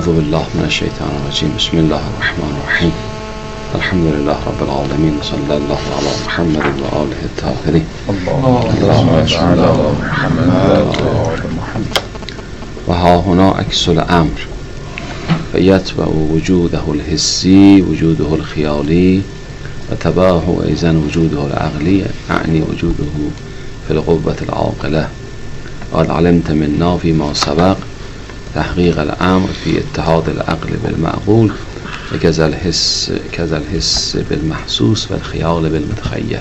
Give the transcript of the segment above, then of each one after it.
اعوذ بالله من الشیطان الرجیم. بسم الله الرحمن الرحیم. الحمد لله رب العالمین و صلی الله علی محمد و آله الطاهرین. اللهم صل علی محمد و آل محمد. و ها هنا عکس الامر فیتبع وجوده الحسی وجوده الخیالی و تبعه ایضا وجوده العقلی، اعنی وجوده فی القوة العاقله. قد علمت منا فيما سبق تحقیق الامر فی اتحاد العقل بالمعقول و کذا الحس بالمحسوس و الخیال بالمتخیل.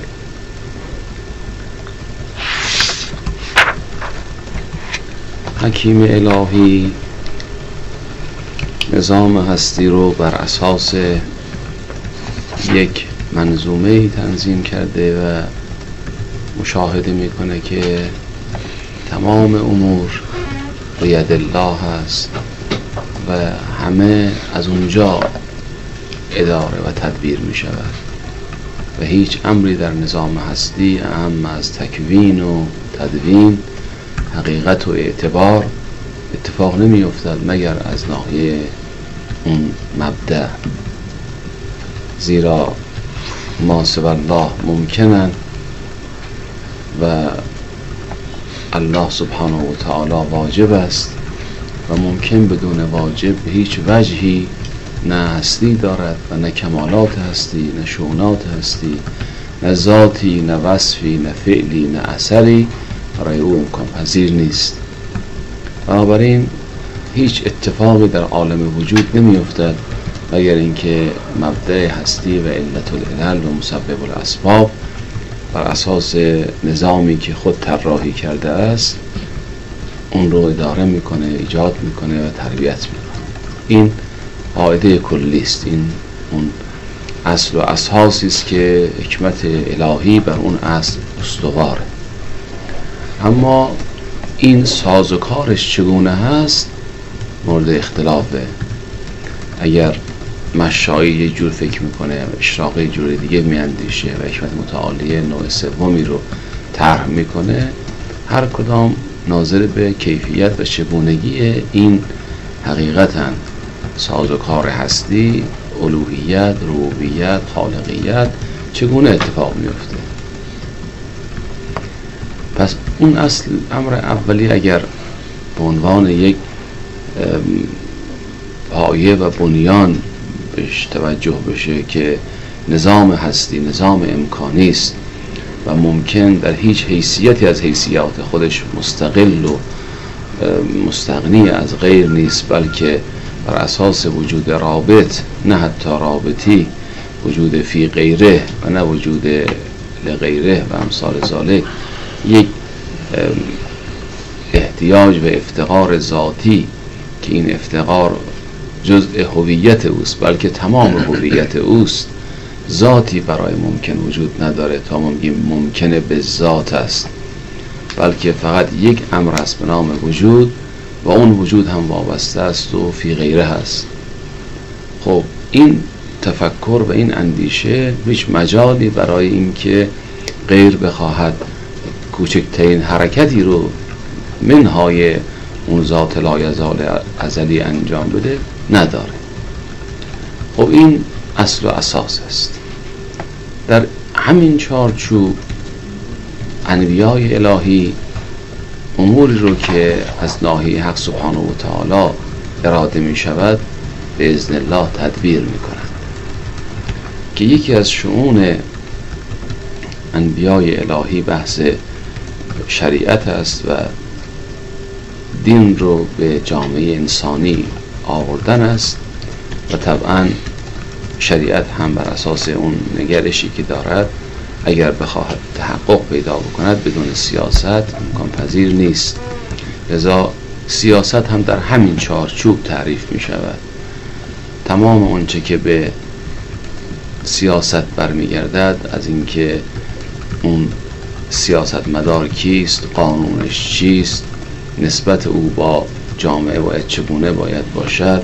حکیم الهی نظام هستی رو بر اساس یک منظومه تنظیم کرده و مشاهده میکنه که تمام امور بید الله هست و همه از اونجا اداره و تدبیر می شود و هیچ امری در نظام هستی اهم از تکوین و تدوین، حقیقت و اعتبار اتفاق نمی افتد مگر از ناحیه اون مبدأ، زیرا ما سوی الله ممکنن و الله سبحانه و تعالی واجب است و ممکن بدون واجب به هیچ وجهی نه هستی دارد و نه کمالات هستی، نه شؤونات هستی، نه ذاتی، نه وصفی، نه فعلی، نه اثری برای او امکان پذیر نیست. بنابراین هیچ اتفاقی در عالم وجود نمی افتد مگر اینکه مبدأ هستی و علت العلل و مسبب الاسباب بر اساس نظامی که خود طراحی کرده است اون رو اداره میکنه، ایجاد میکنه و تربیت میکنه. این قاعده کلی است، این اون اصل و اساسی است که حکمت الهی بر اون اصل استواره. اما این سازوکارش چگونه هست مورد اختلافه. اگر مشایی یه جور فکر میکنه، اشراقی جور دیگه میاندیشه و حکمت متعالیه نوع سومی رو طرح میکنه، هر کدام ناظر به کیفیت و چگونگی این حقیقتاً سازوکار هستی، الوهیت، ربوبیت، خالقیت چگونه اتفاق میفته. پس اون اصل امر اولی اگر به عنوان یک پایه و بنیان بهش توجه بشه که نظام هستی نظام امکانی است و ممکن در هیچ حیثیتی از حیثیات خودش مستقل و مستغنی از غیر نیست، بلکه بر اساس وجود رابط، نه حتی رابطی، وجود فی غیره و نه وجود لغیره و امثال ذالک، یک احتیاج و افتقار ذاتی که این افتقار جزء هویت اوست بلکه تمام هویت اوست، ذاتی برای ممکن وجود نداره تا ما میگیم ممکنه به ذات است، بلکه فقط یک امر است به نام وجود و اون وجود هم وابسته است و فی غیره هست. خب این تفکر و این اندیشه هیچ مجالی برای اینکه غیر بخواهد کوچکترین حرکتی رو منهای اون ذات لایزال ازلی انجام بده نداره. خب این اصل و اساس است. در همین چارچوب انبیای الهی اموری رو که از ناحیه حق سبحانه و تعالی اراده می شود به اذن الله تدبیر می کنند که یکی از شؤون انبیای الهی بحث شریعت است و دین رو به جامعه انسانی آوردن است و طبعا شریعت هم بر اساس اون نگرشی که دارد اگر بخواهد تحقق پیدا بکند بدون سیاست امکان پذیر نیست. لذا سیاست هم در همین چارچوب تعریف می شود. تمام اونچه که به سیاست برمیگردد، از اینکه اون سیاست مدار کیست، قانونش چیست، نسبت او با جامعه باید چگونه باید باشد،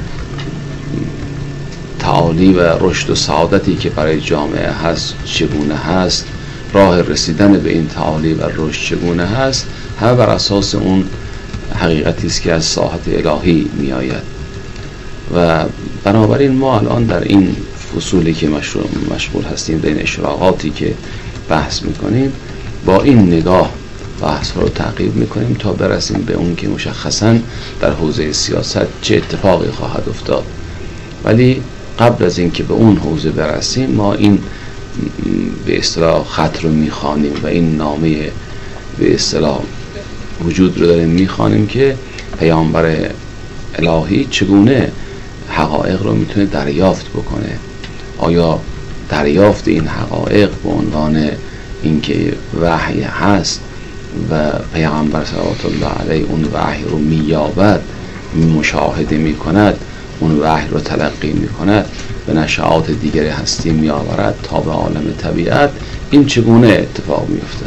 تعالی و رشد و سعادتی که برای جامعه هست چگونه هست، راه رسیدن به این تعالی و رشد چگونه هست، همه بر اساس اون حقیقتی است که از ساحت الهی می آید. و بنابراین ما الان در این فصولی که مشغول هستیم، در این اشراقاتی که بحث میکنیم، با این نگاه بحث رو تعقیب میکنیم تا برسیم به اون که مشخصاً در حوزه سیاست چه اتفاقی خواهد افتاد. ولی قبل از اینکه به اون حوزه برسیم، ما این به اصطلاح خط رو میخوانیم و این نامه به اصطلاح وجود رو داریم میخوانیم که پیامبر الهی چگونه حقایق رو میتونه دریافت بکنه. آیا دریافت این حقایق به عنوان اینکه وحی هست و پیامبر صلوات الله علیه اون وحی رو مییابد، مشاهده میکند، اون وحی رو تلقی میکند، به نشعات دیگری هستی میآورد تا به عالم طبیعت، این چگونه اتفاق میفته؟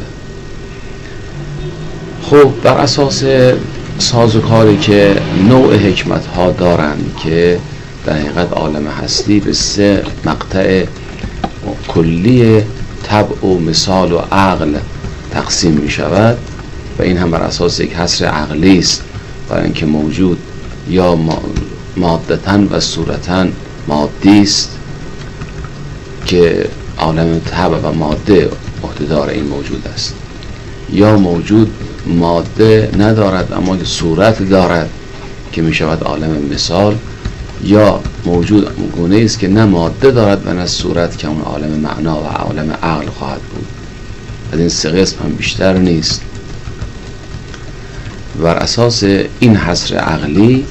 خب بر اساس سازوکاری که نوع حکمت ها دارند که در حقیقت عالم هستی به 3 مقطع کلی طبع و مثال و عقل تقسیم می شود و این هم بر اساس یک حصر عقلی است، برای اینکه موجود یا مادتن و صورتن مادی است که عالم طبع و ماده عهده‌دار این موجود است، یا موجود ماده ندارد اما صورت دارد که می شود عالم مثال، یا موجود گونه است که نه ماده دارد و نه صورت که اون عالم معنا و عالم عقل خواهد بود. از این 3 قسم هم بیشتر نیست. بر اساس این حصر عقلی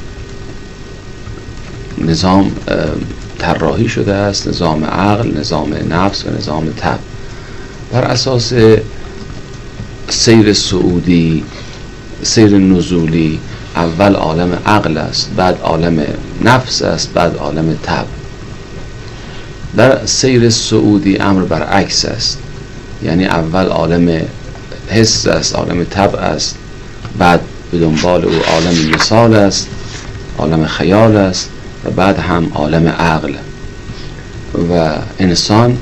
نظام طراحی شده است، نظام عقل، نظام نفس و نظام طبع. بر اساس سیر صعودی، سیر نزولی، اول عالم عقل است، بعد عالم نفس است، بعد عالم طبع. در سیر صعودی امر برعکس است، یعنی اول عالم حس است، عالم طبع است، بعد به دنبال او عالم مثال است، عالم خیال است و بعد هم عالم عقل. و انسان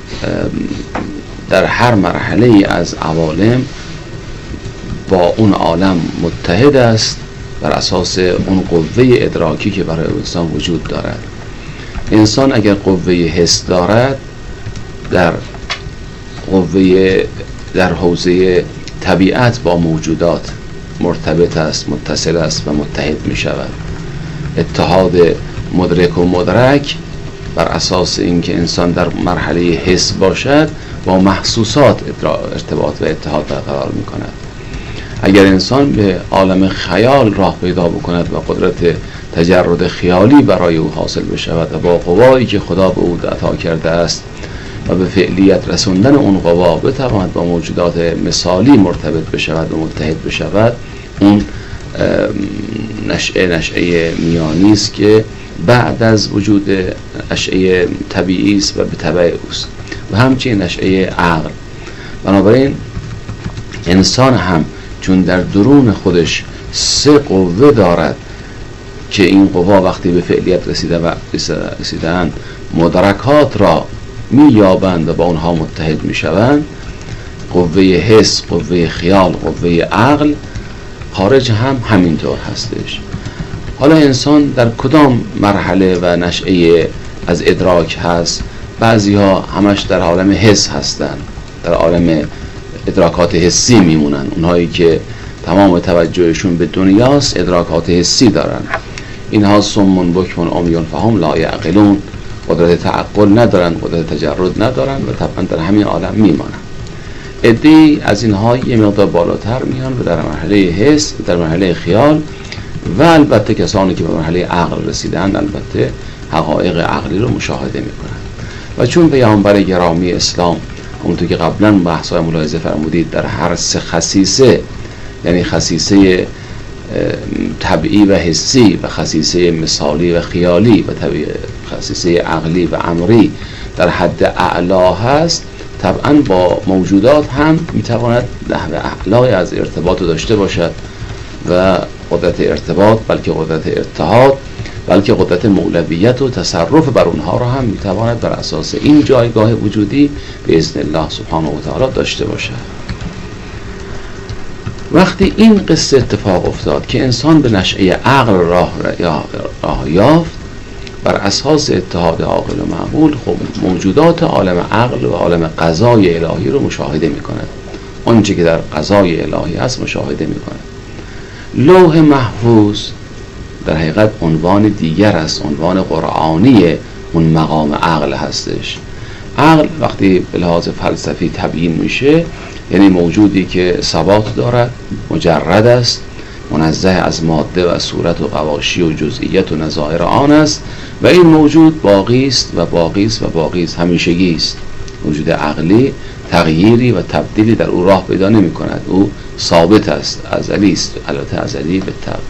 در هر مرحله از عوالم با اون عالم متحد است بر اساس اون قوه ادراکی که برای انسان وجود دارد. انسان اگر قوه حس دارد، در حوزه طبیعت با موجودات مرتبط است، متصل است و متحد می شود. اتحاد مدرک و مدرک بر اساس اینکه انسان در مرحله حس باشد با محسوسات ارتباط و اتحاد برقرار می کند. اگر انسان به عالم خیال راه پیدا بکند و قدرت تجرد خیالی برای او حاصل بشود و با قوایی که خدا به او عطا کرده است و به فعلیت رسوندن اون قوا بتواند با موجودات مثالی مرتبط بشود و متحد بشود، اون نشأه میانی است که بعد از وجود نشأه طبیعی است و به تبع اوست و همچنین نشأه عقل. بنابراین انسان هم چون در درون خودش 3 قوه دارد که این قوا وقتی به فعلیت رسیدن مدرکات را مییابند و با اونها متحد میشوند، قوه حس، قوه خیال، قوه عقل، خارج هم همینطور هستش. حالا انسان در کدام مرحله و نشأه از ادراک هست؟ بعضی ها همش در عالم حس هستند، در عالم ادراکات حسی میمونن. اونهایی که تمام توجهشون به دنیاست ادراکات حسی دارن. اینها صم بکم عمیون فهم لا یعقلون، قدرت تعقل ندارن، قدرت تجرد ندارن و طبعا در همین عالم میمانن. عده‌ای از اینها یه مقدار بالاتر میان و در مرحله حس، در مرحله خیال و البته کسانی که به مرحله عقل رسیدن البته حقایق عقلی رو مشاهده میکنن. و چون پیامبر گرامی اسلام همونطور که قبلا بحث‌های ملاحظه فرمودید در هر 3 خصیصه، یعنی خصیصه طبیعی و حسی و خصیصه مثالی و خیالی و خصیصه عقلی و امری در حد اعلا هست، طبعا با موجودات هم میتواند نحو اعلای از ارتباط داشته باشد و قدرت ارتباط، بلکه قدرت اتحاد، بلکه قدرت مولویت و تصرف بر اونها را هم میتواند بر اساس این جایگاه وجودی به اذن الله سبحانه و تعالی داشته باشد. وقتی این قصه اتفاق افتاد که انسان به نشأه عقل راه یافت، بر اساس اتحاد عاقل و معقول خب موجودات عالم عقل و عالم قضای الهی رو مشاهده میکنه، آنچه که در قضای الهی هست مشاهده میکنه. لوح محفوظ در حقیقت عنوان دیگر است، عنوان قرآنی اون مقام عقل هستش. عقل وقتی به لحاظ فلسفی تبیین میشه یعنی موجودی که ثبات دارد، مجرد است، منزه از ماده و صورت و غواشی و جزئیت و نظائر آن است و این موجود باقی است و باقی است و باقی است، همیشگی است. موجود عقلی تغییری و تبدیلی در او راه پیدا نمی کند، او ثابت است، ازلی است، البته ازلی به طبع.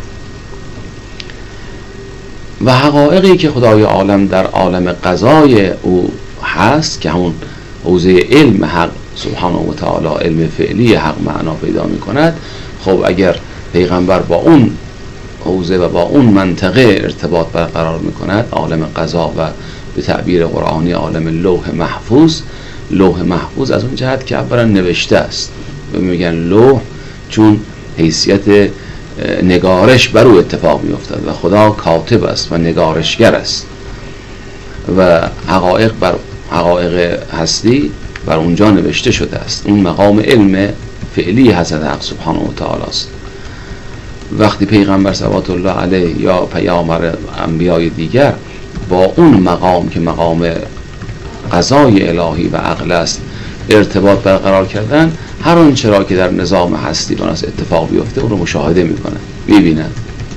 و حقایقی که خدای عالم در عالم قضای او هست که همون حوزه علم حق سبحانه و تعالی، علم فعلی حق معنا پیدا می کند. خب اگر پیغمبر با اون حوزه و با اون منطقه ارتباط برقرار می کند، عالم قضا و به تعبیر قرآنی عالم لوح محفوظ. لوح محفوظ از اون جهت که اولا نوشته است، میگن لوح چون حیثیت نگارش بر او اتفاق می افتد و خدا کاتب است و نگارشگر است و حقایق هستی بر اونجا نوشته شده است. اون مقام علم فعلی حضرت حق سبحانه و تعالی است. وقتی پیغمبر صلوات الله علیه یا پیامبر انبیای دیگر با اون مقام که مقام قضای الهی و عقل است ارتباط برقرار کردن، هر آنچه را که در نظام هستی بناس اتفاق بیفته اون رو مشاهده میکنن، میبینن.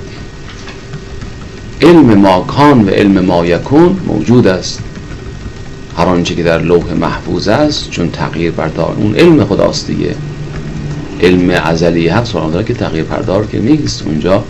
علم ما کان و علم ما یکون موجود است. هر آنچه که در لوح محفوظ است چون تغییر بردار، اون علم خداست دیگه. علم ازلی حق سبحانه داره که تغییر پردار که نیست. اونجا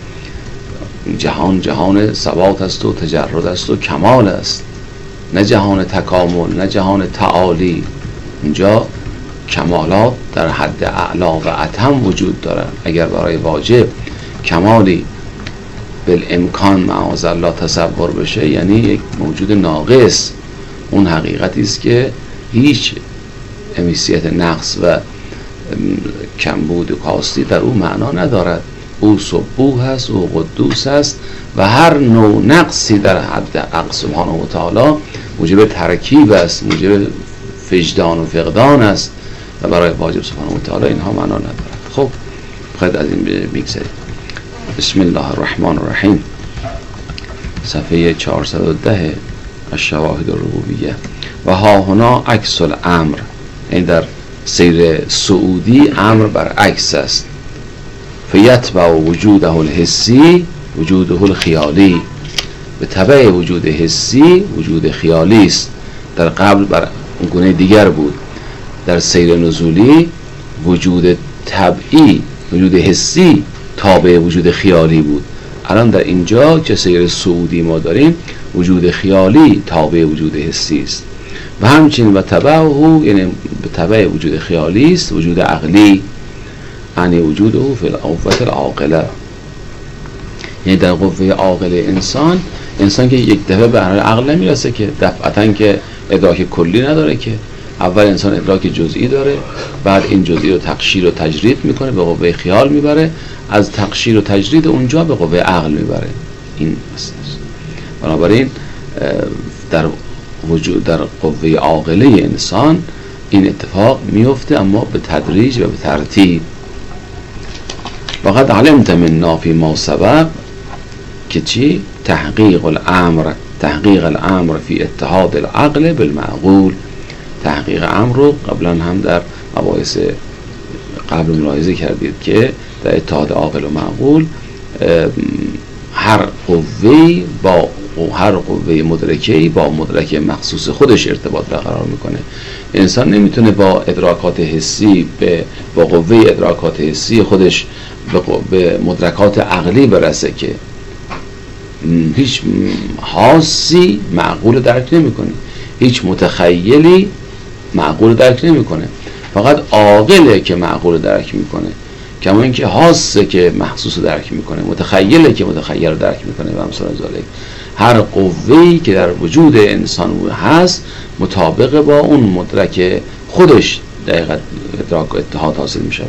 جهان ثبات است و تجرد است و کمال است، نه جهان تکامل، نه جهان تعالی. اونجا کمالات در حد اعلا و اتم وجود دارد. اگر برای واجب کمالی بالامکان معاذ الله تصور بشه یعنی یک موجود ناقص، اون حقیقتی است که هیچ امیسیت نقص و کمبود و کاستی در او معنا ندارد. او سبوح است، او قدوس است و هر نوع نقصی در حد عقل سبحانه و تعالی موجب ترکیب است، موجب فجدان و فقدان است و برای واجب سبحانه و تعالی اینها معنا ندارد. خب خود از این بگذاریم. بسم الله الرحمن الرحیم، صفحه 410 الشواهد الربوبیه. و ها هنا عکس الامر، این در سیر سعودی امر برعکس است. فیتبع وجوده الحسی وجوده الخیالی، به تبع وجود حسی وجود خیالی است. در قبل بر اون گونه دیگر بود. در سیر نزولی وجود طبعی وجود حسی تابع وجود خیالی بود. الان در اینجا که سیر سعودی ما داریم وجود خیالی تابع وجود حسی است و همچنین و تبعه یعنی به تبع وجود خیالی است وجود عقلی، یعنی وجوده فی القوة العاقله، یعنی در قوه عاقل انسان که یک دفعه به عقل نمیرسه که دفعتا که ادراک کلی نداره که اول انسان ادراک جزئی داره، بعد این جزئی رو تقشیر و تجرید میکنه به قوه خیال میبره، از تقشیر و تجرید اونجا به قوه عقل میبره. این است. بنابراین در قوه عاقله انسان این اتفاق میفته، اما به تدریج و به ترتیب. وقد علمت منا فی ما سبق که چی؟ تحقیق الامر فی اتحاد العقل بالمعقول. تحقیق امر رو قبلا هم در مباحث قبل ملاحظه کردید که در اتحاد عاقل و معقول هر قوه مدرکه‌ای با مدرک مخصوص خودش ارتباط برقرار میکنه. انسان نمیتونه با ادراکات حسی با قوه ادراکات حسی خودش به مدرکات عقلی برسه که هیچ حاسی معقول درک نمیکنه، هیچ متخیلی معقول درک نمیکنه. فقط عاقله که معقول درک میکنه، کما اینکه حاسه که محسوس درک میکنه، متخیله که متخیل درک میکنه و امثال ذالک. هر قوه‌ای که در وجود انسان هست مطابق با اون مدرک خودش دقیقاً ادراک و اتحاد حاصل میشه.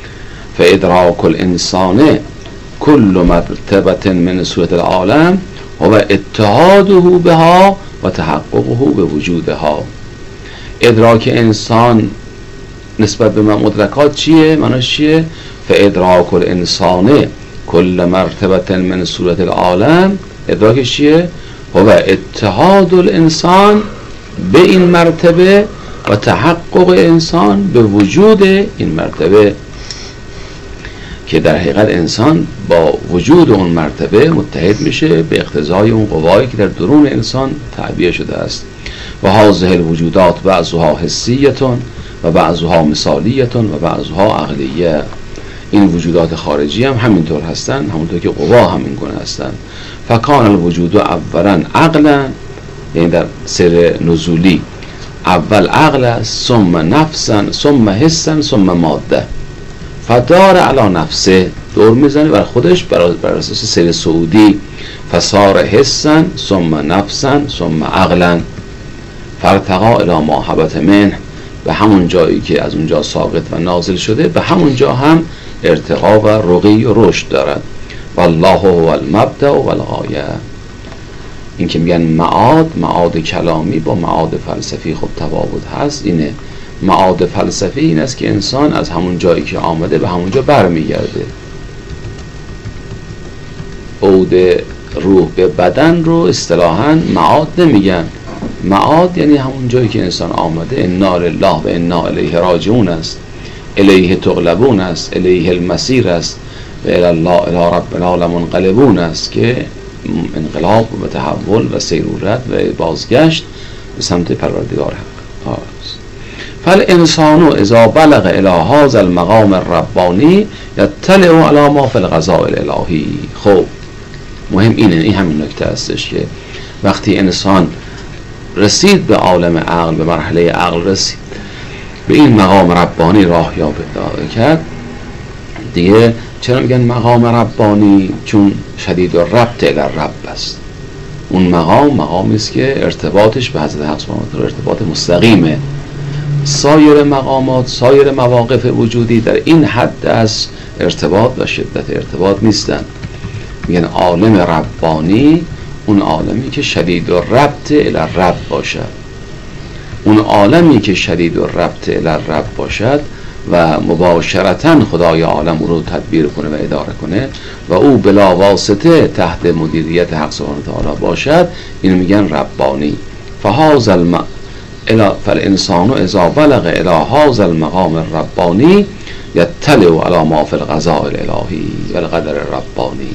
فادراک الانسان کل مرتبه من صورت العالم و اتحاده بها و تحققه به وجودها. ادراک انسان نسبت به مدرکات چیه؟ معناش چیه؟ فادراک الانسان کل مرتبه من صورت العالم، ادراکش چیه؟ و اتحاد الانسان به این مرتبه و تحقق انسان به وجود این مرتبه، که در حقیقت انسان با وجود اون مرتبه متحد میشه به اقتضای اون قوایی که در درون انسان تعبیه شده است. و هذه الوجودات بعضها حسیتون و بعضها مثالیتون و بعضها عقلیه. این وجودات خارجی هم همینطور هستن، همونطور که قوا همین گونه هستن. فکان الوجود اولا عقلا، یعنی در سیر نزولی اول عقل است، ثم نفسا، ثم حسا، ثم ماده. فدار علی نفسه، دور میزنه بر خودش بر اساس سیر سعودی. فصار حسا ثم نفسا ثم عقلا. فارتقا الی ما هبط منه، به همون جایی که از اونجا ساقط و نازل شده به همون جا هم ارتقا و رقی و رشد دارد. والله هو المبدأ و الغایه. این که میگن معاد کلامی با معاد فلسفی خب تفاوت هست. اینه معاد فلسفی این است که انسان از همون جایی که آمده به همون جا برمیگرده. عود روح به بدن رو اصطلاحاً معاد نمیگن. معاد یعنی همون جایی که انسان آمده. انا لله و انا الیه راجعون است، الیه تغلبون است، الیه المسیر است، و الی الله الی رب العالمین منقلبون است، که انقلاب و تحول و سیرورت و بازگشت به سمت پروردگار حق است. فالانسان اذا بلغ الی هذا المقام الربانی یطلع علی ما فی القضاء الالهی. خب مهم اینه، این همین نکته هستش که وقتی انسان رسید به عالم عقل، به مرحله عقل رسید، به این مقام ربانی راه پیدا کرد دیگه. چرا میگن مقام ربانی؟ چون شدید و ربط الی رب است. اون مقامی است که ارتباطش به حضرت حق سبحانه و تعالی ارتباط مستقیمه. سایر مقامات، سایر مواقف وجودی در این حد از ارتباط و شدت ارتباط نیستن. میگن عالم ربانی اون عالمی که شدید و ربط الی رب باشد. اون عالمی که شدید و ربط الی رب باشد و مباشرتاً خدای عالم او رو تدبیر کنه و اداره کنه و او بلا واسطه تحت مدیریت حق سبحانه و تعالی باشد، اینو میگن ربانی. فالانسان اذا بلغ الی هذا المقام الربانی یطلع علی ما فی القضاء الالهی و القدر الربانی.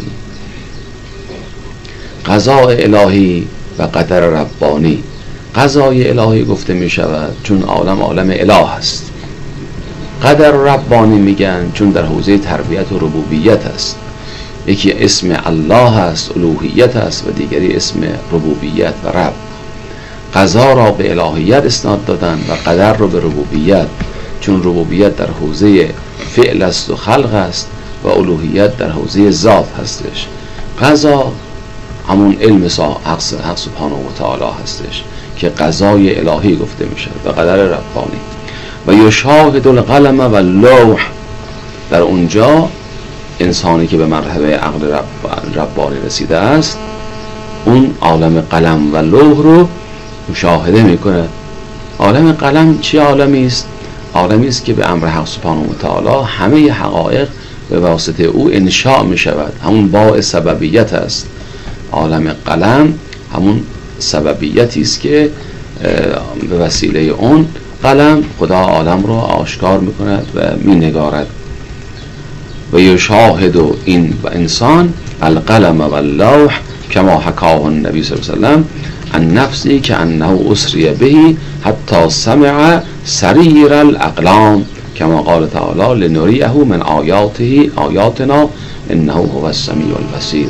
قضاء الهی و قدر ربانی. قضای الهی گفته می شود چون عالم اله است. قدر ربانی میگن چون در حوزه تربیت و ربوبیت است. یکی اسم الله است، الوهیت است، و دیگری اسم ربوبیت و رب. قضا را به الهیت اسناد دادن و قدر را به ربوبیت، چون ربوبیت در حوزه فعل است و خلق است و الوهیت در حوزه ذات هستش. قضا همون علم حق سبحانه و تعالی هستش که قضای الهی گفته میشه و قدر ربانی. و یشاهد القلم و اللوح، در اونجا انسانی که به مرحله عقل ربانی رسیده است اون عالم قلم و لوح رو مشاهده میکنه. عالم قلم چی عالمی است؟ عالمی است که به امر حق سبحانه و تعالی همه حقایق به واسطه او انشاء می شود. همون باء سببیت است. عالم قلم همون سببیتی است که به وسیله اون قلم خدا عالم را آشکار می کند و می نگارد. و یشاهد این و انسان القلم و اللوح کما حکاه النبی صلی الله علیه وسلم عن نفسی که انه اسری بهی حتی سمع سریر الاقلام کما قال تعالی لنریه من آیاتنا انه هو السمیع البصیر.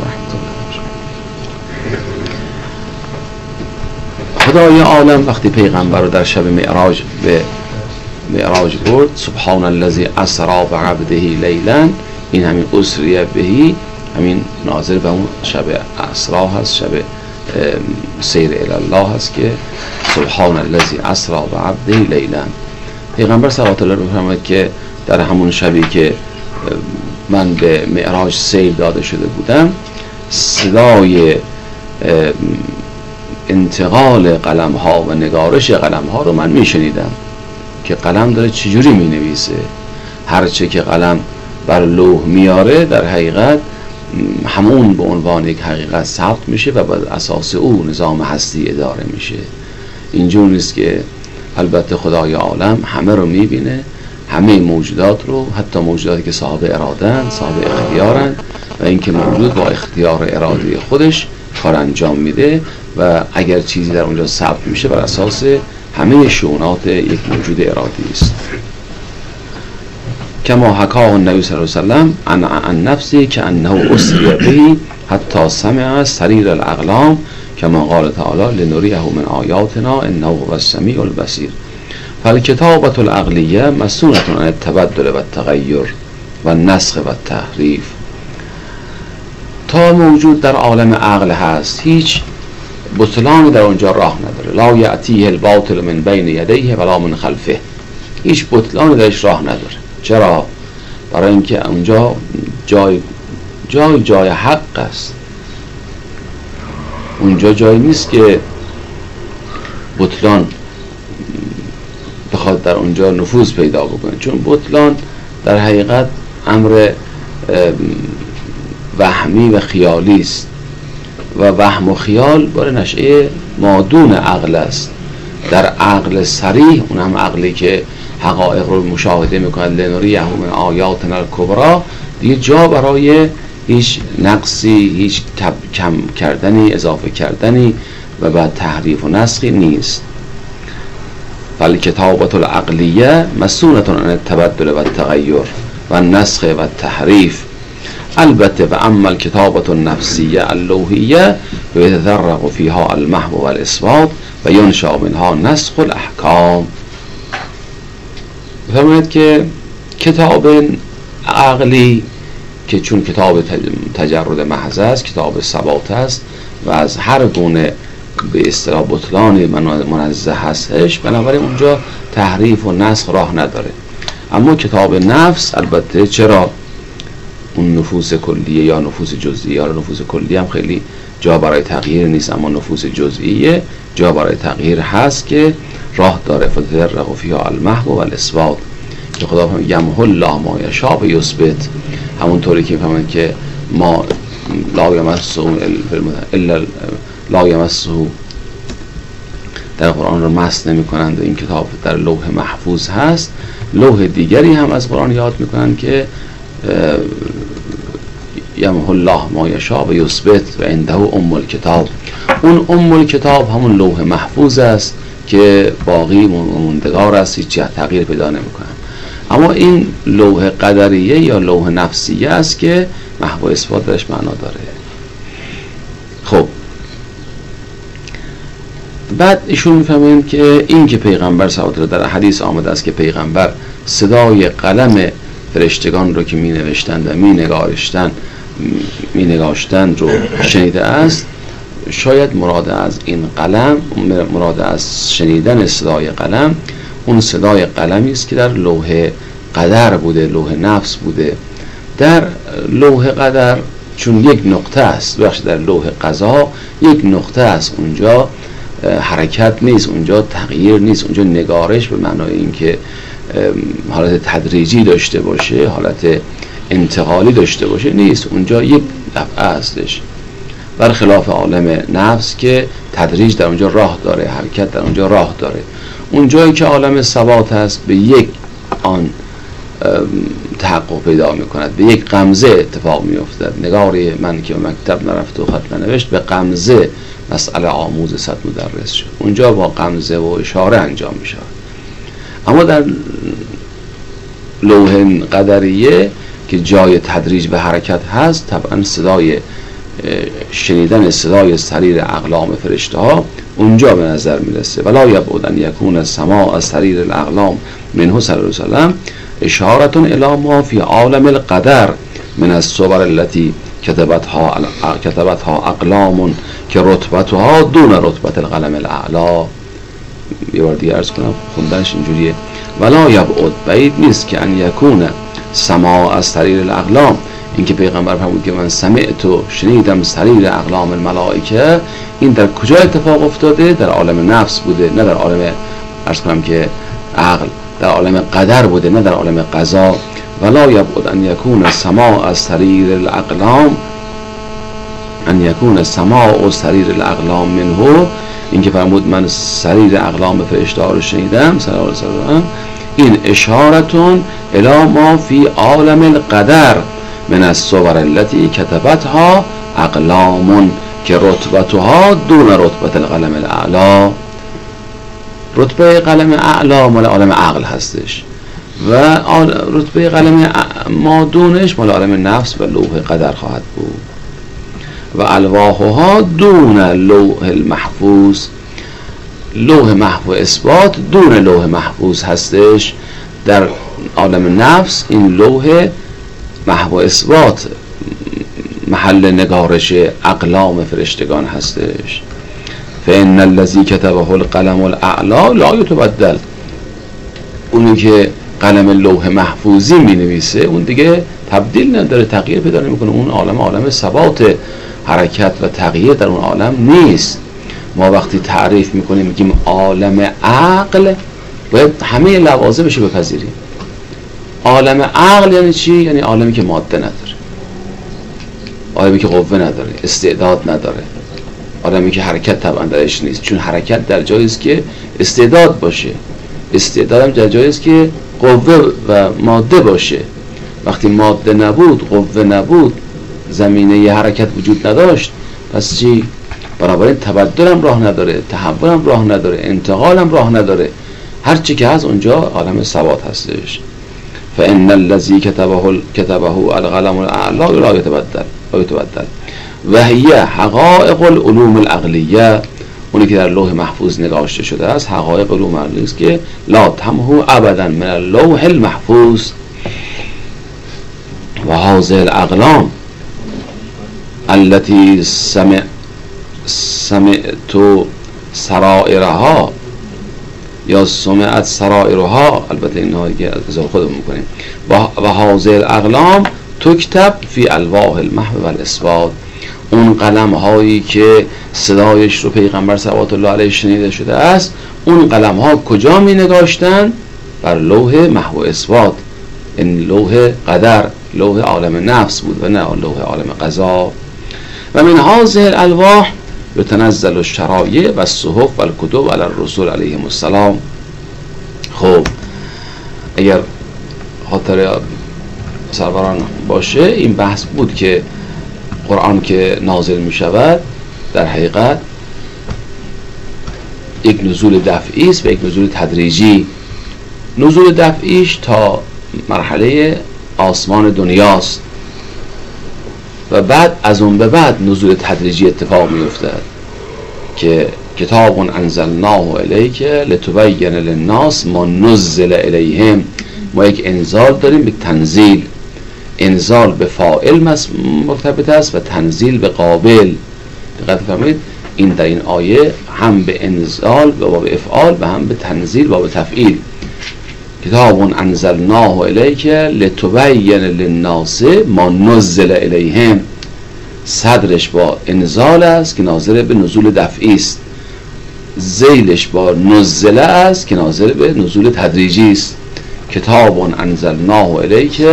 خدای عالم وقتی پیغمبر رو در شب معراج به معراج برد، سبحان الذی اسری بعبده لیلا، این همین اسری بهی همین ناظر به اون شب اسرا هست، شب سیر الله هست که سبحان الذی اسری بعبده لیلا. پیغمبر صلوات الله علیه فرمود که در همون شبی که من به معراج سیر داده شده بودم، صدای انتقال قلم ها و نگارش قلم ها رو من میشنیدم که قلم داره چجوری مینویسه. هرچه که قلم بر لوح میاره در حقیقت همون به عنوان یک حقیقت ثبت میشه و بر اساس او نظام هستی اداره میشه. اینجور نیست که البته خدای عالم همه رو میبینه، همه موجودات رو، حتی موجوداتی که صاحب اراده‌اند، صاحب اختیارند و اینکه موجود با اختیار و اراده خودش کار انجام میده و اگر چیزی در اونجا ثبت میشه بر اساس همه شؤونات یک موجود ارادی است. کما حکاه النبی صلی الله علیه وسلم عن نفسی که انه اسری به حتی سمع سریر الاقلام کما قال تعالی لنریه من آیاتنا انه هو السمیع البصیر. فالکتابة العقلیه مسئولة عن التبدل و التغیر و النسخ و التحریف. تا موجود در عالم عقل هست هیچ بطلانی در اونجا راه نداره. لا یأتیه الباطل من بین یدیه ولا من خلفه. هیچ بطلانی درش راه نداره. چرا؟ برای اینکه اونجا جای حق است. اونجا جایی نیست که بطلان بخواد در اونجا نفوذ پیدا بکنه، چون بطلان در حقیقت امر وهمی و خیالی است و وهم و خیال بار نشأه مادون عقل است. در عقل صریح، اون هم عقلی که حقایق رو مشاهده میکنه، لنریه من آیاتنا الکبری، دیگه جا برای هیچ نقصی، هیچ کم کردنی، اضافه کردنی و بعد تحریف و نسخی نیست. فالکتابة العقلیه مسئولة عن التبدل و التغیر و النسخ و التحریف. البته و اما الکتابة النفسیه اللوحیه یتطرق فیها المحو و الاثبات و ینشأ منها نسخ الاحکام. بفرمایید که کتاب عقلی که چون کتاب تجرد محض است، کتاب ثبات است و از هر گونه به اصطلاح بطلان منزه هستش، بنابراین اونجا تحریف و نسخ راه نداره. اما کتاب نفس البته، چرا؟ اون نفوس کلیه یا نفوس جزئیه، یا نفوس کلیه هم خیلی جا برای تغییر نیست، اما نفوس جزئیه جا برای تغییر هست که راه داره. فتطرق فیها المحو و الاثبات که خدا یمحو الله ما یشاء و یثبت. همونطوری که میفهمن که ما لا یمسه الا لا یمسه در قرآن رو مس نمی کنند و این کتاب در لوح محفوظ هست، لوح دیگری هم از قرآن یاد میکنند که یمحو الله ما یشاء و یثبت و عنده ام الکتاب. اون ام الکتاب همون لوح محفوظ است که باقی موندگار است، هیچ تغییر پیدا نمیکنه. اما این لوح قدریه یا لوح نفسیه است که محو اثبات درش معنا داره. خب بعد ایشون میفهمین که این که پیغمبر صلی الله علیه و آله در حدیث آمده است که پیغمبر صدای قلم فرشتگان رو که می نوشتند و می نگاشتند رو شنیده است. شاید مراد از این قلم، مراد از شنیدن صدای قلم، اون صدای قلمی است که در لوح قدر بوده، لوح نفس بوده. در لوح قدر چون یک نقطه است، بخش در لوح قضا یک نقطه است، اونجا حرکت نیست، اونجا تغییر نیست، اونجا نگارش به معنای این که حالت تدریجی داشته باشه، حالت انتقالی داشته باشه نیست، اونجا یک دفعه هستش. برخلاف عالم نفس که تدریج در اونجا راه داره، حرکت در اونجا راه داره. اونجایی که عالم ثبات هست به یک آن تحقق پیدا میکند، به یک غمزه اتفاق میافتد. نگاری من که به مکتب نرفت و خط ننوشت، به غمزه مسئله آموز صد مدرس شد. اونجا با غمزه و اشاره انجام میشه. اما در لوح قدریه که جای تدریج به حرکت هست، طبعا شنیدن صدای سریر اقلام فرشته ها اونجا به نظر میرسه. ولا یبعد ان یکون سماع سریر الاقلام منه صلی الله علیه وسلم اشاره الی ما فی عالم القدر من الصور التي کتبتها اقلام که رتبتها دون رتبت القلم الاعلی. یه بار دیگه عرض کنم، خوندنش اینجوریه: ولا یبعد، بعید نیست که ان یکون سماع از سریر الاقلام، اینکه پیغمبر فرمود که من سمعت و شنیدم سریر اقلام الملائکه، این در کجا اتفاق افتاده؟ در عالم نفس بوده، نه در عالم عرض کنم که عقل، در عالم قدر بوده، نه در عالم قضا. ولا یبعد ان یکون سماع از سریر الاقلام، ان یکون سماع و سریر الاقلام منه، این که فرمود من سریر اقلام فرشته ها رو شنیدم صلی الله علیه وسلم، این اشارتون الی ما فی عالم القدر من الصور التي كتبتها اقلام که رتبتها دون رتبت القلم الاعلا. رتبه قلم اعلا مال عالم عقل هستش و رتبه قلم مادونش مال عالم نفس و لوح قدر خواهد بود. و الواحها دون لوح المحفوظ، لوح محو اثبات دون لوح محفوظ هستش. در عالم نفس این لوح محو اثبات محل نگارش اقلام فرشتگان هستش. فإن الذی کتبه القلم الاعلی لا یتبدل، اونی که قلم لوح محفوظی می نویسه اون دیگه تبدیل نداره، تغییر پیدا نمیکنه. اون عالم ثبات حرکت و تغییر در اون عالم نیست. ما وقتی تعریف میکنیم میگیم عالم عقل، باید همه لوازمش رو بپذیریم. عالم عقل یعنی چی؟ یعنی عالمی که ماده نداره، عالمی که قوه نداره، استعداد نداره، عالمی که حرکت طبعا درش نیست، چون حرکت در جایی است که استعداد باشه، استعداد هم در جایی است که قوه و ماده باشه. وقتی ماده نبود، قوه نبود، زمینه ی حرکت وجود نداشت، پس چی؟ بنابراین تبدل هم راه نداره، تحول هم راه نداره، انتقال هم راه نداره. هر چی که هست اونجا عالم ثبات هستش. فإن الذی کتبه القلم الاعلی لا یتبدل و هی حقائق العلوم العقلیه، اونی که در لوح محفوظ نگاشته شده است حقایق علوم عقلی است که لا تمحو ابدا من اللوح المحفوظ. و هذه الاقلام التي سمعت سرائرها یا سمعت سرائرها، البته اینها که از خودمون میکنیم. و هذه الاقلام تکتب فی الواح المحو والاثبات، اون قلم هایی که صدایش رو پیغمبر صلوات الله علیه شنیده شده است، اون قلم ها کجا می نگاشتن؟ بر لوح محو اثبات، این لوح قدر، لوح عالم نفس بود و نه لوح عالم قضا. و من هذه الالواح یتنزل الشرایع و الصحف و الکتب علی الرسول علیهم السلام. خب اگر خاطر سروران باشه، این بحث بود که قرآن که نازل می شود در حقیقت یک نزول دفعی است و یک نزول تدریجی. نزول دفعیش تا مرحله آسمان دنیاست و بعد از اون به بعد نزول تدریجی اتفاق می افتد که کتاب انزلناه الیک لتبین للناس ما نزل الیهم. ما یک انزال داریم به تنزیل، انزال به فاعل مرتبط است و تنزیل به قابل. دقت فرمایید، این در این آیه هم به انزال و باب افعال و هم به تنزیل و باب تفعیل. کتاب انزلناه الیک لتبین للناس ما نزل الیهم، صدرش با انزال است که ناظر به نزول دفعی است، ذیلش با نزله است که ناظر به نزول تدریجی است. کتاب انزلناه الیک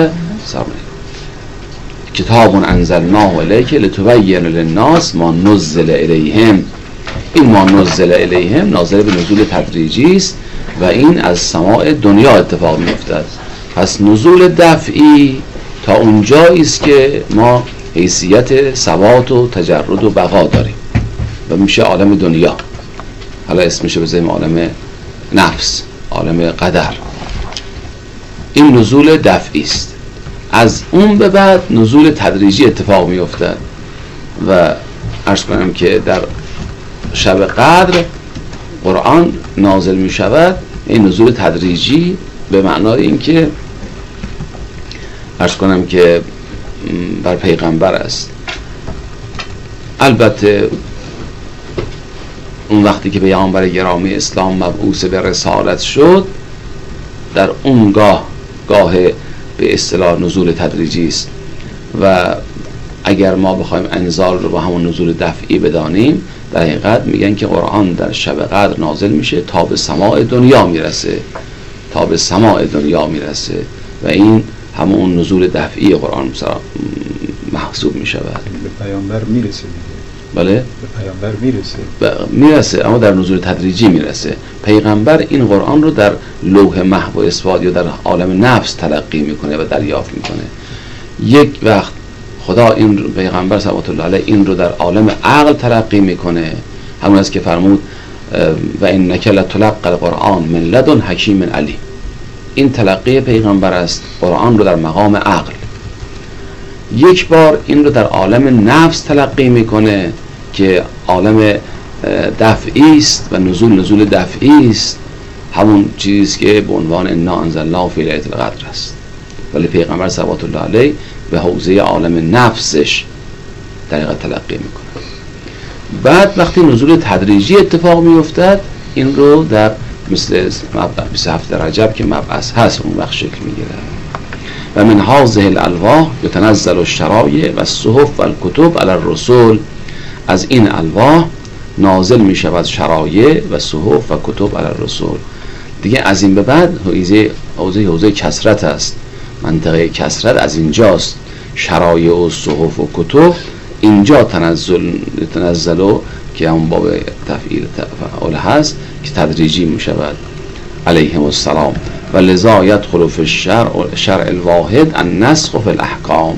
لتبین للناس ما نزل الیهم. این ما نزل الیهم ناظر به نزول تدریجی است و این از سماع دنیا اتفاق می‌افتد. پس نزول دفعی تا اونجایی است که ما حیثیت ثبات و تجرد و بقا داریم و میشه عالم دنیا. حالا اسمش بذاریم عالم نفس، عالم قدر. این نزول دفعی است. از اون به بعد نزول تدریجی اتفاق می‌افتد و عرض کنم که در شب قدر قرآن نازل می شود. این نزول تدریجی به معنای این که عرض کنم که بر پیغمبر است. البته اون وقتی که پیامبر گرامی اسلام مبعوث به رسالت شد، در اون گاه به اصطلاح نزول تدریجی است و اگر ما بخوایم انزال رو با همون نزول دفعی بدانیم، در حقیقت میگن که قرآن در شب قدر نازل میشه تا به سماع دنیا میرسه، تا به سماع دنیا میرسه و این همون نزول دفعی قرآن محسوب میشود. به پیامبر میرسه. بله؟ به پیامبر میرسه اما در نزول تدریجی میرسه. پیغمبر این قرآن رو در لوح محو و اثبات یا در عالم نفس تلقی میکنه و دریافت میکنه. یک وقت خدا این پیغمبر صلوات الله علیه این رو در عالم عقل تلقی میکنه، همون است که فرمود و انک لتلقی القرآن من لدن حکیم علیم. این تلقی پیغمبر است قرآن رو در مقام عقل. یک بار این رو در عالم نفس تلقی میکنه که عالم دفعی است و نزول دفعی است، همون چیزی که به عنوان انا انزلناه فی لیلة القدر است. ولی پیغمبر صلوات الله علیه به حوزه عالم نفسش طریقه تلقی میکنه. بعد وقتی نزول تدریجی اتفاق میافتد این رو در مثل 27 رجب که مبعث هست اون وقت شکل میگیره. و من هذه الالواح یتنزل الشرایع و الصحف و الکتب علی الرسول، از این الواح نازل می شود شرایع و صحف و کتب علی الرسول. دیگه از این به بعد حوزه کثرت است، منطقه کثرت از اینجاست. شرایع و صحف و کتب اینجا تنزلو که همون باب تفعیل تفعول هست که تدریجی می شود علیهم السلام. و لذا یدخل فی الشرع الواحد النسخ فی الاحکام.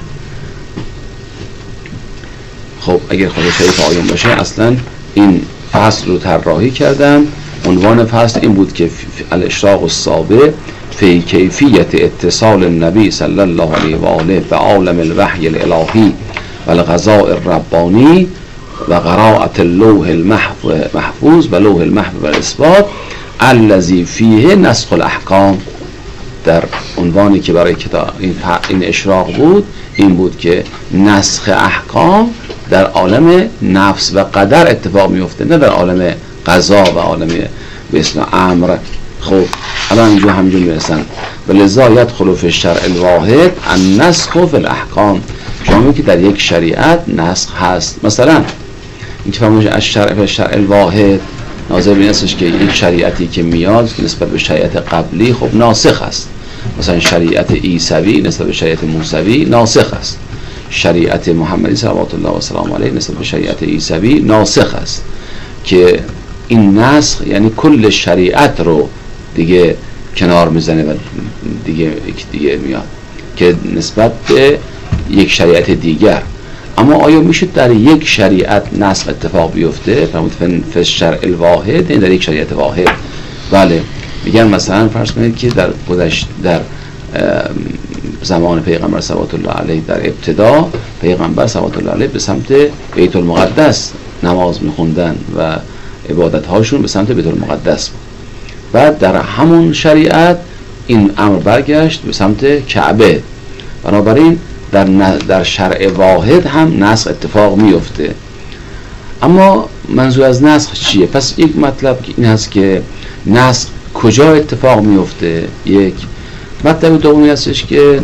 خب اگر خود شریف آیون باشه اصلا این فصل رو طراحی کردم. عنوان فصل این بود که الاشراق السابع فی کیفیت اتصال النبی صلی الله علیه و آله به عالم الوحی الالهی و الغذاء الربانی و قراءة اللوح المحفوظ و لوح المحو و الاثبات الذی فیه نسخ الاحکام. در عنوانی که برای کتاب این اشراق بود این بود که نسخ احکام در عالم نفس و قدر اتفاق میفته، نه در عالم قضا و عالم به اسم امر. خب الان اینجا همینجور میرسن و لذا یدخل فی الشرع الواحد النسخ فی الاحکام. شما که در یک شریعت نسخ هست، مثلا این که فرموش الشرع الواحد ناظر به اینستش که یک شریعتی که میاد که نسبت به شریعت قبلی خب ناسخ است. مثلا شریعت عیسوی نسبت به شریعت موسوی ناسخ است، شریعت محمدی صلوات الله و سلام علیه نسبت به شریعت عیسوی ناسخ است، که این نسخ یعنی کل شریعت رو دیگه کنار میزنه و دیگه میاد که نسبت به یک شریعت دیگر. اما آیا میشه در یک شریعت نسخ اتفاق بیفته؟ فرمود فی الشرع الواحد، این در یک شریعت واحد. بله میگن مثلا فرض کنید که در زمان پیغمبر صلوات الله علیه در ابتدا پیغمبر صلوات الله علیه به سمت بیت المقدس نماز میخوندن و عبادت هاشون به سمت بیت المقدس بود. بعد در همون شریعت این امر برگشت به سمت کعبه. بنابراین در شرع واحد هم نسخ اتفاق میفته. اما منظور از نسخ چیه؟ پس یک مطلب که این هست که نسخ کجا اتفاق میفته. یک مطلب دومی هستش که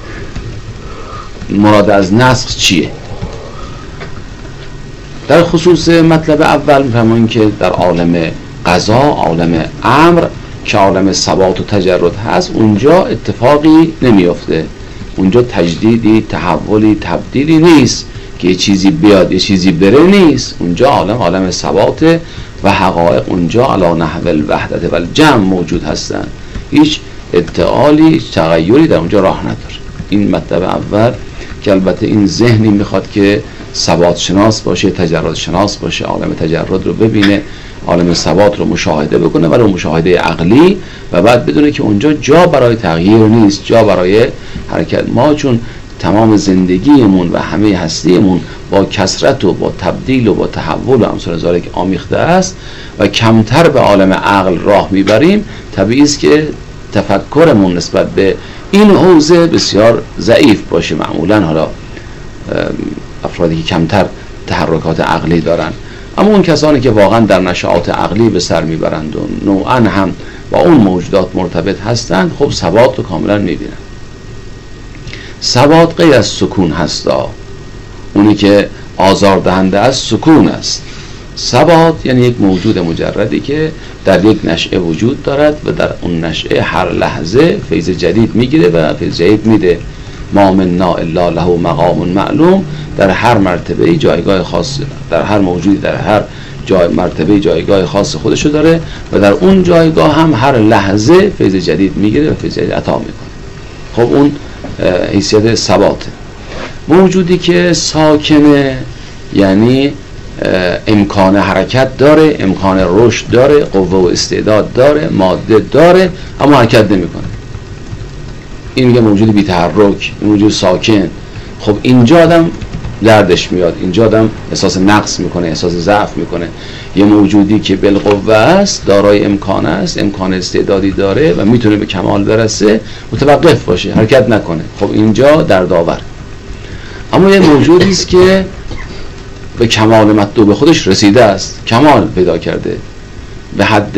مراد از نسخ چیه. در خصوص مطلب اول میفهمون که در عالم قضا، عالم امر که عالم ثبات و تجرد هست، اونجا اتفاقی نمیفته، اونجا تجدیدی، تحولی، تبدیلی نیست که یه چیزی بیاد یه چیزی بره، نیست. اونجا عالم ثبات و حقایق اونجا علی نحو الوحدت و الجمع موجود هستن. هیچ ادعالی، تغییری در اونجا راه نداره. این مطلب اول که البته این ذهنی میخواد که ثبات شناس باشه، تجرد شناس باشه، عالم تجرد رو ببینه، عالم ثبات رو مشاهده بکنه برای مشاهده عقلی و بعد بدونه که اونجا جا برای تغییر نیست، جا برای حرکت. ما چون تمام زندگیمون و همه هستیمون با کثرت و با تبدیل و با تحول و امثال ذالک آمیخته است و کمتر به عالم عقل راه میبریم، طبیعی است که تفکرمون نسبت به این حوزه بسیار ضعیف باشه. معمولا حالا افرادی که کمتر تحرکات عقلی دارن، اما اون کسانی که واقعا در نشاط عقلی به سر میبرند و نوعا هم با اون موجودات مرتبط هستند، خب ثبات رو کاملا میبینن. ثبات غیر از سکون هستا، اونی که آزاردهنده از سکون است. ثبات یعنی یک موجود مجردی که در یک نشأه وجود دارد و در اون نشأه هر لحظه فیض جدید میگیره و فیض جدید میده. ما منا الا له مقام معلوم، در هر مرتبه جایگاه خاص، در هر موجودی در هر مرتبه جایگاه خاص خودشو داره و در اون جایگاه هم هر لحظه فیض جدید میگیره و فیض جدید عطا میکنه. خب اون حیثیت ثباته. موجودی که ساکنه یعنی امکان حرکت داره، امکان رشد داره، قوه و استعداد داره، ماده داره، اما حرکت نمیکنه. این میگه موجود بی تحرک، موجود ساکن. خب اینجا آدم دردش میاد، اینجا آدم احساس نقص میکنه، احساس ضعف میکنه. یه موجودی که بالقوه است، دارای امکان است، امکان استعدادی داره و میتونه به کمال برسه، متوقف باشه، حرکت نکنه. خب اینجا دردآور. اما یه موجودی است که به کمال مطلوب خودش رسیده است، کمال پیدا کرده، به حد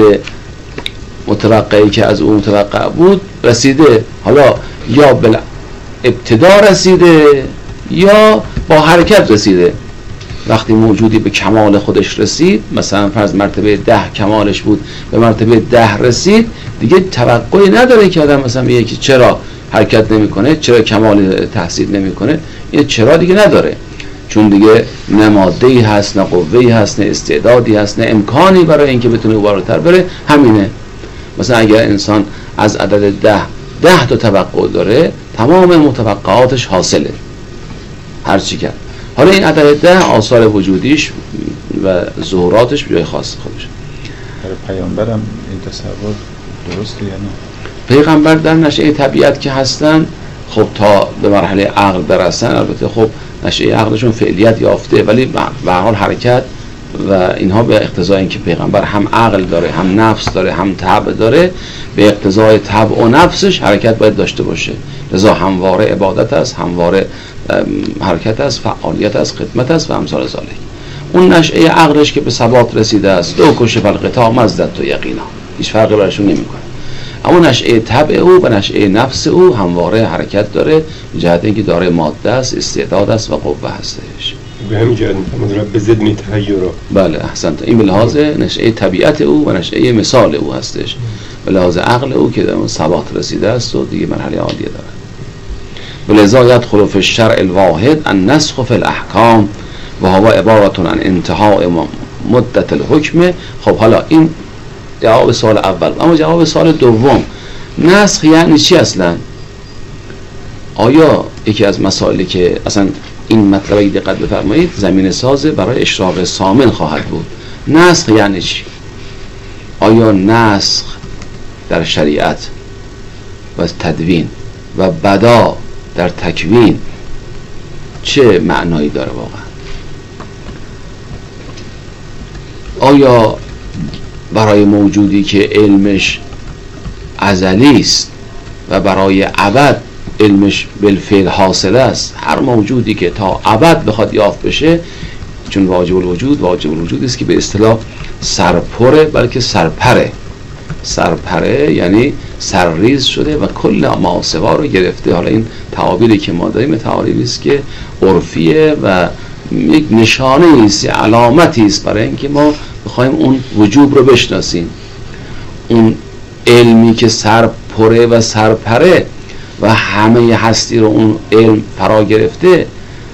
متوقعی که از اون متوقع بود رسیده. حالا یا به ابتدا رسیده یا با حرکت رسیده. وقتی موجودی به کمال خودش رسید، مثلا فرض مرتبه 10 کمالش بود، به مرتبه 10 رسید، دیگه توقعی نداره که آدم مثلا بگه که چرا حرکت نمیکنه، چرا کمال تحصیل نمیکنه. این چرا دیگه نداره، چون دیگه نه ماده‌ای هست، نه قوه‌ای هست، نه استعدادی هست، نه امکانی برای اینکه بتونه بالاتر بره. همینه. مثلا اگر انسان از عدد 10 تا توقع داره، تمام متوقعاتش حاصله، هر چی کرد. حالا این عدد 10 آثار وجودیش و ظهوراتش به جای خاص خودش. برای پیامبرم این تصور درسته یا نه؟ پیغمبر در نشأه طبیعت که هستن، خب تا به مرحله عقل برسن، البته خب نشأه عقلشون فعلیت یافته، ولی به هر حال حرکت و اینها به اقتضای اینکه پیغمبر هم عقل داره، هم نفس داره، هم طبع داره، به اقتضای طبع و نفسش حرکت باید داشته باشه. لذا همواره عبادت است، همواره حرکت است، فعالیت است، خدمت است و امثال ذالک. اون نشأه عقلش که به ثبات رسیده است، لو کشف الغطاء ما ازددت یقینا، هیچ فرقی براشون نمیکنه. اما نشأه طبع او و نشأه نفس او همواره حرکت داره، به جهت اینکه داره ماده است، استعداد است و قوه هستش. به همین جهت مضرب به ضد تغییرا. بله احسنت. این به لحاظ نشأه طبیعت او و نشأه مثال او هستش. به لحاظ عقل او که در ثبات رسیده است و دیگه مرحله عالیه داره. ولذا يدخل في الشرع الواحد النسخ في الاحکام و هو عبارة عن انتهاء مدت الحکم. خب حالا این جواب سوال اول. اما جواب سوال دوم، نسخ یعنی چی اصلا؟ آیا یکی از مسائلی که اصلا این مطلبی دقت بفرمایید زمین ساز برای اشراق سامن خواهد بود. نسخ یعنی چی؟ آیا نسخ در شریعت و تدوین و بدا در تکوین چه معنایی داره واقعا؟ آیا برای موجودی که علمش ازلی است و برای ابد علمش بالفعل حاصل است، هر موجودی که تا ابد بخواد یافت بشه، چون واجب الوجود است که به اصطلاح سرپره بلکه سرپره یعنی سرریز شده و کل ما سوا رو گرفته. حالا این تعابیری که ما داریم تعابیری است که عرفیه و یک نشانه است، علامتی است برای اینکه ما بخوایم اون وجوب رو بشناسیم. اون علمی که سرپره و سرپره و همه هستی رو اون علم فرا گرفته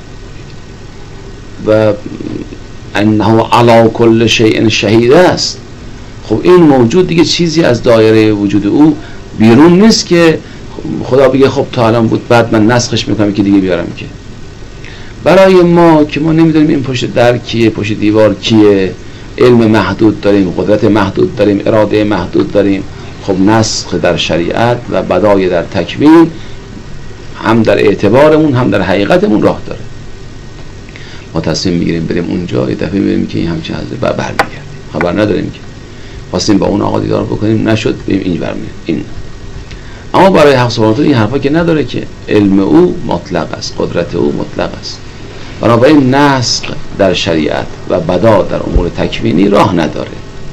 و انه علی کل شیء شهید است. خب این موجود دیگه چیزی از دایره وجود او بیرون نیست که خدا بگه خب تا الان بود بعد من نسخش میکنم که دیگه بیارم. که برای ما که ما نمیدونیم این پشت در کیه، پشت دیوار کیه، علم محدود داریم، قدرت محدود داریم، اراده محدود داریم. خب نسخ در شریعت و بدای در تکوین هم در اعتبارمون هم در حقیقتمون راه داره. ما تصمیم میگیریم بریم اونجا، یه دفعه میبینیم که این همچین حضره و برمیگردیم، خبر نداریم که خواستیم با اون آقا دیدار بکنیم نشد، بریم این برمیگردیم. این اما برای حق سبحانه این حرفا که نداره که علم او مطلق است، قدرت او مطلق است. بنابراین نسخ در شریعت و بدا در امور تکوینی راه نداره.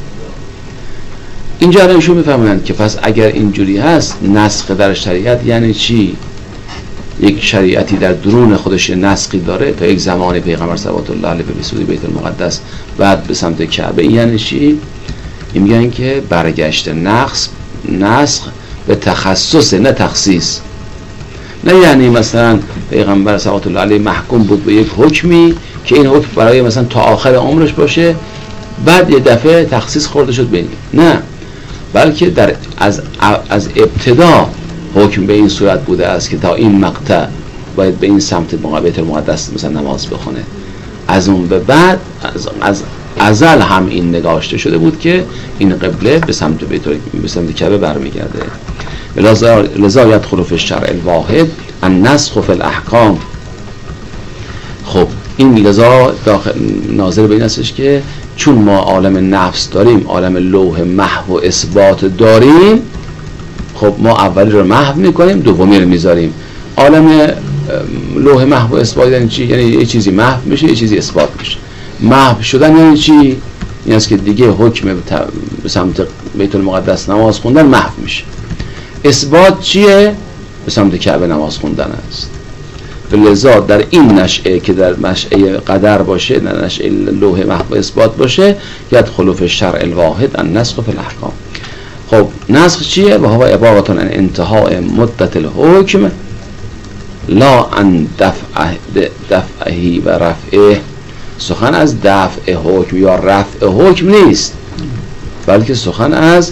اینجا ایشون میفهمند که پس اگر اینجوری هست نسخ در شریعت یعنی چی؟ یک شریعتی در درون خودش نسقی داره تا یک زمانی پیغمبر صلوات الله علیه به سوی بیت المقدس بعد به سمت کعبه. این یعنی چی؟ این میگن که برگشت نسخ به تخصص نه تخصیص. نه یعنی مثلا پیغمبر صلوات الله علیه محکوم بود به یک حکمی که این حکم برای مثلا تا آخر عمرش باشه بعد یه دفعه تخصیص خورده شد بین. نه، بلکه از ابتدا حکم به این صورت بوده است که تا این مقطع باید به این سمت بیت المقدس مثلا نماز بخونه. از اون به بعد از ازل هم این نگاشته شده بود که این قبله به سمت کعبه برمیگرده. لذا یدخل فی الشرع الواحد النسخ فی الاحکام. خب این لذا ناظر به این هستش که چون ما عالم نفس داریم، عالم لوح محو و اثبات داریم، خب ما اولی رو محو میکنیم، دومی رو میذاریم. عالم لوح محو و اثبات یعنی چی؟ یعنی یه چیزی محو میشه، یه چیزی اثبات میشه. محو شدن یعنی چی؟ این است که دیگه حکم به سمت بیت المقدس نماز خوندن محو میشه. اثبات چیه؟ به سمت کعبه نماز خوندن است. لذا در این نشأه که در نشأه قدر باشه، در نشأه لوح محو اثبات باشه، یدخل فی الشرع الواحد النسخ فی الاحکام. خب نسخ چیه؟ و هو عبارة عن انتهاء مدت الحکم لا عن دفعه و رفعه. سخن از دفع حکم یا رفع حکم نیست، بلکه سخن از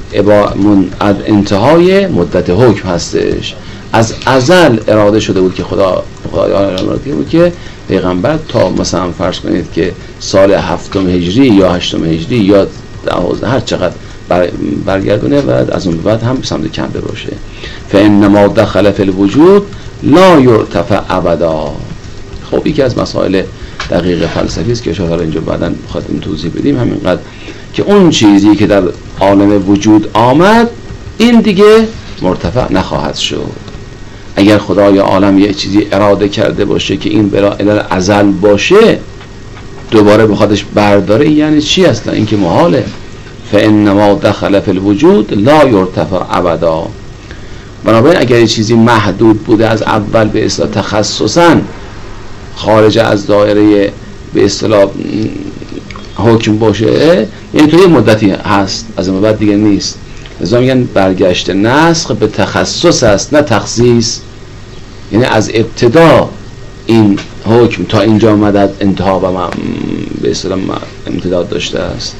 انتهای مدت حکم هستش. از ازل اراده شده بود که خدایان اراده بود که پیغمبر تا مثلا فرض کنید که سال 7 هجری یا 8 هجری یا 12 هر چقدر برگردونه و از اون بعد هم به سمت کعبه باشه. فانما دخل فی الوجود لا یرتفع ابدا. خب یکی از مسائل دقیق فلسفی است که اشاره اینجا بعداً خواهیم توضیح بدیم، همینقدر که اون چیزی که در عالم وجود آمد این دیگه مرتفع نخواهد شد. اگر خدای عالم یه چیزی اراده کرده باشه که این الی ازل باشه، دوباره به خودش برداره، یعنی چی اصلا؟ این که محاله. فانما دخل فی الوجود لا یرتفع ابدا. بنابراین اگر یه چیزی محدود بوده از اول به اصطلاح تخصصاً خارج از دایره به اصطلاح حکم باشه، یعنی تو یه مدتی هست، از اون بعد دیگه نیست. لذا میگن برگشت نسخ به تخصص است نه تخصیص. یعنی از ابتدا این حکم تا اینجا مدد انتها و به اصطلاح امتداد داشته است.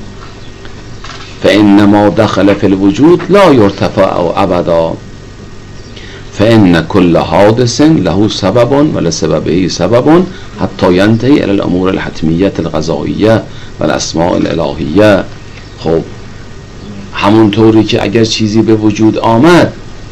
فانما دخل فی الوجود لا یرتفع ابدا فان كل حادث له سبب ولسببه سبب حتی ینتهی الى الامور الحتمیه القضائیه والاسماء الالهیه. خب همونطوری که اگر چیزی به وجود آمد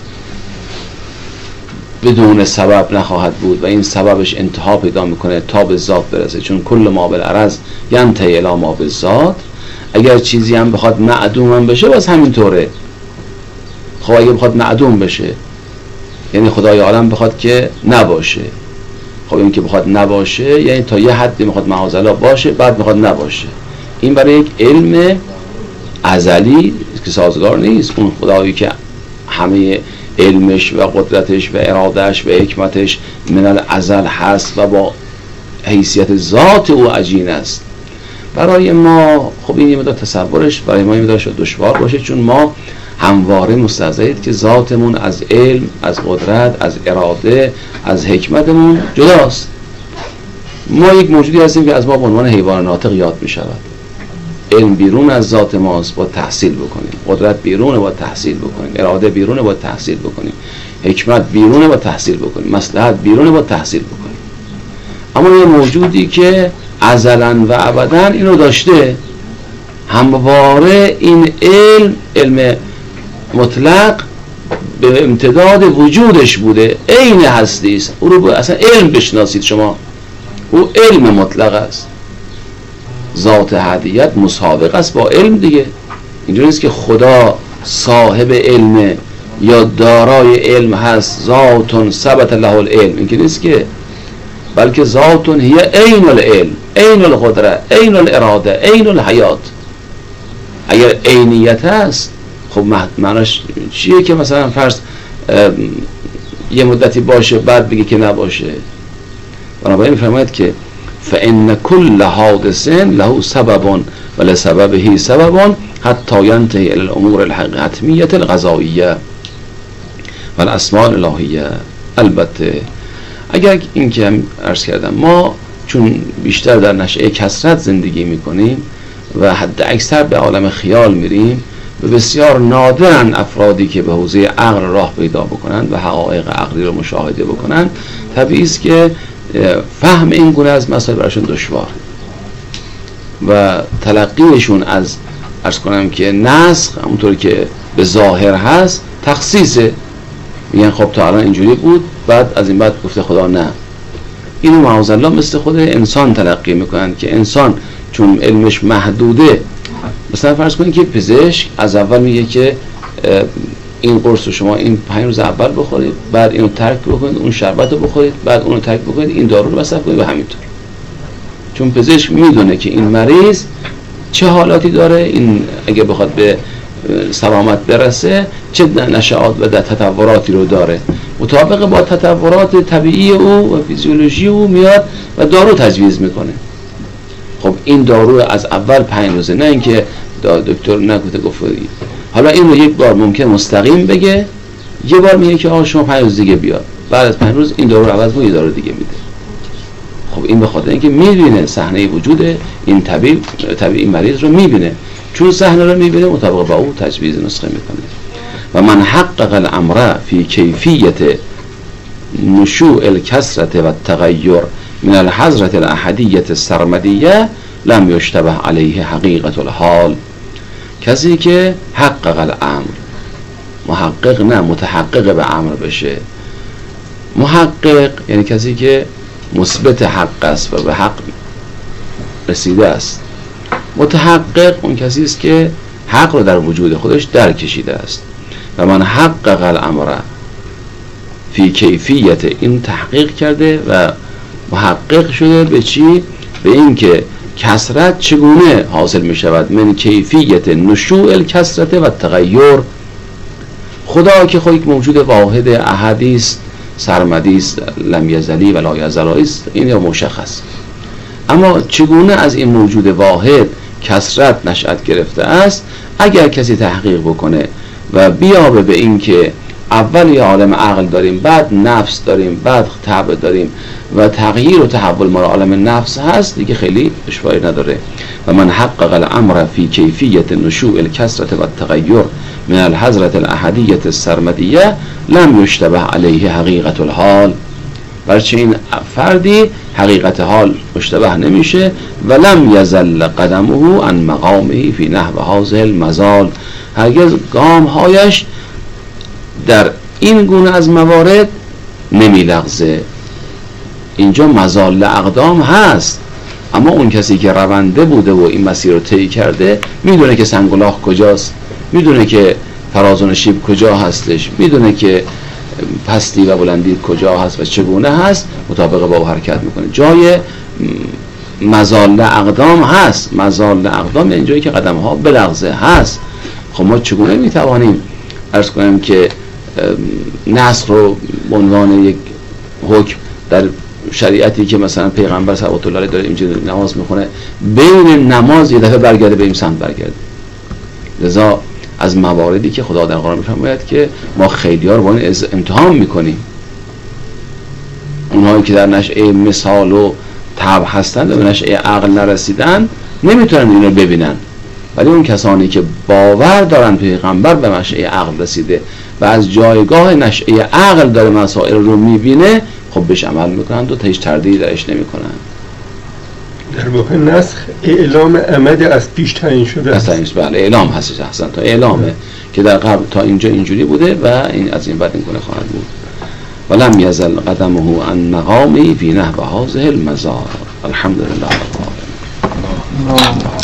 بدون سبب نخواهد بود و این سببش انتها پیدا میکنه تا به ذات برسه، چون کل ما بالعرض ینتهی الی ما بالذات. اگر چیزی هم بخواد معدوم هم بشه باز همینطوره. خب اگر بخواد معدوم بشه یعنی خدای عالم بخواد که نباشه. خب این که بخواد نباشه یعنی تا یه حدی میخواد معاذالله باشه، بعد میخواد نباشه. این برای یک علم ازلی که سازگار نیست. اون خدایی که همه علمش و قدرتش و ارادهش و حکمتش من الازل هست و با حیثیت ذات او عجین است، برای ما خب این یه مدار تصورش برای ما یه مدار شاید دشوار باشه، چون ما همواره مستعذید که ذاتمون از علم، از قدرت، از اراده، از حکمتمون جداست. ما یک موجودی هستیم که از ما به عنوان حیوان ناطق یاد می شود. علم بیرون از ذات ماست، با تحصیل بکنیم. قدرت بیرونه، با تحصیل بکنیم. اراده بیرونه، با تحصیل بکنیم. حکمت بیرونه، با تحصیل بکنیم. مصلحت بیرونه، با تحصیل بکنیم. اما یه موجودی که ازلاً و ابداً اینو داشته، همواره این علم مطلق به امتداد وجودش بوده، عین هستی است. او رو اصلا علم بشناسید شما، او علم مطلق است. ذات هدیت مسابقه است با علم دیگه. اینجوری نیست که خدا صاحب علم یا دارای علم هست، ذات ثبت له العلم، این که نیست که، بلکه ذات هی عین العلم، عین القدره، عین الاراده، عین الحیات. اگر عینیت هست خب معناش چیه؟ که مثلا فرض یه مدتی باشه بعد بگه که نباشه. بنابراین فرماید که فإن كل حادث له سبب ولسببه سبب حتی ينتهي الى الامور الحتمیة القضائیة و الاسماء الالهیه. البته اگر این که هم عرض کردم ما چون بیشتر در نشأه کثرت زندگی میکنیم و حد اکثر به عالم خیال میریم، و بسیار نادرن افرادی که به حوزه عقل راه پیدا بکنند و حقایق عقلی رو مشاهده بکنند، طبیعی است که فهم این گونه از مسائل براشون دشوار و تلقیشون از عرض کنم که نسخ همونطور که به ظاهر هست تخصیصه. میگن خب تا الان اینجوری بود، بعد از این بعد گفته خدا نه. اینو معاذالله مثل خود انسان تلقی میکنن که انسان چون علمش محدوده، مثلا فرض کنید که پزشک از اول میگه که این قرص رو شما این 5 روز اول بخورید، بعد اینو ترک بکنید، اون شربت رو بخورید، بعد اونو ترک بکنید، این دارو رو مصرف کنید و همینطور. چون پزشک میدونه که این مریض چه حالاتی داره، این اگه بخواد به سلامت برسه چه نشاط و تطوراتی رو داره، مطابق با تطورات طبیعی او و فیزیولوژی او میاد و دارو تجویز میکنه. خب این دارو از اول 5 روزه، نه اینکه دکتر نگفته گفت. حالا این رو یک بار ممکن مستقیم بگه، یه بار میگه که آقا شما 5 روز دیگه بیاد، بعد از 5 روز این دارو رو عوض کنه یه دارو دیگه میده. خب این به خاطر اینکه میبینه صحنه وجود این طبیعی مریض رو میبینه، چون صحنه رو میبینه مطابق با او تجویز نسخه میکنه. و من حقق الامر فی کیفیت نشوء الکثرة و التغیر من الحضرة الاحدیة السرمدیه لم یشتبه علیه حقیقت الحال. کسی که حقق الامر، محقق نه متحقق به امر بشه. محقق یعنی کسی که مثبت حق است و به حق رسیده است. متحقق اون کسی است که حق رو در وجود خودش در کشیده است. و من حقق الامر فی کیفیت، این تحقیق کرده و محقق شده به چی؟ به این که کثرت چگونه حاصل می شود، من کیفیت نشوء الکثرة و التغیر. خدا که خود یک موجود واحد احدی است، سرمدی است، لم یزلی و لا یزلی است، این یا مشخص. اما چگونه از این موجود واحد کثرت نشأت گرفته است، اگر کسی تحقیق بکنه و بیابه به این که اول یه عالم عقل داریم، بعد نفس داریم، بعد طبع داریم و تغییر و تحول ما عالم نفس هست، دیگه خیلی اشکالی نداره. و من حقق الامر فی کیفیت نشوء الکثرة و التغیر من الحضرة الاحدیة السرمدیه لم یشتبه علیه حقیقت الحال. برچه این فردی حقیقت حال مشتبه نمیشه. و لم یزل قدمه عن مقامه فی نحو هذه المزال، هرگز گامهایش در این گونه از موارد نمی لغزه. اینجا مزال اقدام هست، اما اون کسی که رونده بوده و این مسیر رو طی کرده میدونه که سنگ و لاخ کجاست، میدونه که فراز و نشیب کجا هستش، میدونه که پستی و بلندی کجا هست و چگونه هست، مطابق با او حرکت میکنه. جای مزال اقدام هست. مزال اقدام یعنی جایی که قدم ها بلغزه هست. خب ما چگونه میتوانیم عرض کنیم که نسخ رو به عنوان یک حکم در شریعتی که مثلا پیغمبر صلوات الله علیه داره اینجوری نماز میخونه، بین نماز یه دفعه برگرده به این سمت برگرده. لذا از مواردی که خدا در قرآن میفرماید که ما خیلی‌ها رو با این امتحان میکنیم، اونهایی که در نشأه مثال و طبع هستند و به نشأه عقل نرسیدن نمیتونن اینو ببینن، ولی اون کسانی که باور دارن پیغمبر به نشأه عقل رسیده و از جایگاه نشأه عقل داره مسائل رو میبینه، خب بهش عمل میکنند و هیچ تردیدی درش نمیکنن. در واقع نسخ اعلام عمد از پیش تعیین شده است. بله اعلام هستش، احسن تا اعلامه که در قبل تا اینجا اینجوری بوده و این از این بعد این گونه خواهد بود. ولم یزل قدمه عن مقامی فی نحو هذه المزار. الحمدلله رب العالمین.